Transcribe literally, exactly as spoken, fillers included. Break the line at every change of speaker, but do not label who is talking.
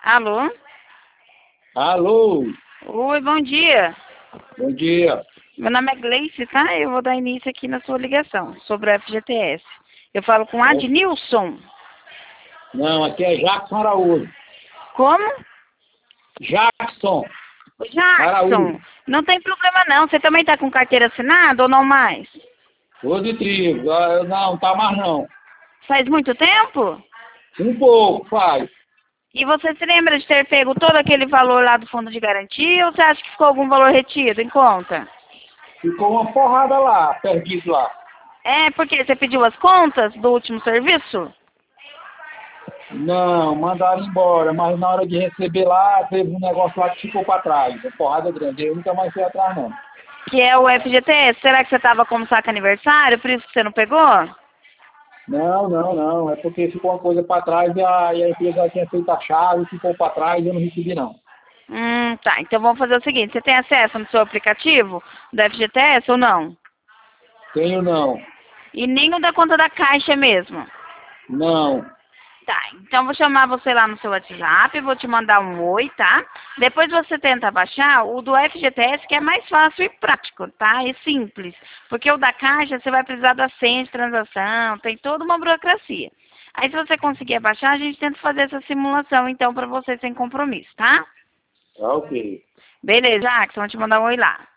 Alô?
Alô,
Oi, bom dia.
bom dia.
Meu nome é Gleice, tá? Eu vou dar início aqui na sua ligação sobre o F G T S. Eu falo com Adnilson.
Não, aqui é Jackson Araújo.
Como?
Jackson
Jackson.
Araújo.
Não tem problema não. Você também tá com carteira assinada ou não mais?
Tô de trigo. Ah, Não, tá mais não.
Faz muito tempo?
Um pouco, faz.
E você se lembra de ter pego todo aquele valor lá do fundo de garantia ou você acha que ficou algum valor retido em conta?
Ficou uma porrada lá, perdido lá.
É, porque você pediu as contas do último serviço?
Não, mandaram embora, mas na hora de receber lá, teve um negócio lá que ficou pra trás. Uma porrada grande. Eu nunca mais fui atrás, não.
Que é o F G T S. Será que você tava como saco aniversário, por isso que você não pegou?
Não, não, não. É porque ficou uma coisa pra trás e a, e a empresa tinha feito a chave, ficou pra trás e eu não recebi, não.
Hum, tá. Então vamos fazer o seguinte. Você tem acesso no seu aplicativo do F G T S ou não?
Tenho não.
E nem o da conta da Caixa mesmo?
Não.
Tá, então vou chamar você lá no seu WhatsApp, vou te mandar um oi, tá? Depois você tenta baixar o do F G T S, que é mais fácil e prático, tá? E simples. Porque o da Caixa, você vai precisar da senha de transação, tem toda uma burocracia. Aí se você conseguir baixar, a gente tenta fazer essa simulação, então, pra você sem compromisso, tá?
Tá ok.
Beleza, Jackson, vou te mandar um oi lá.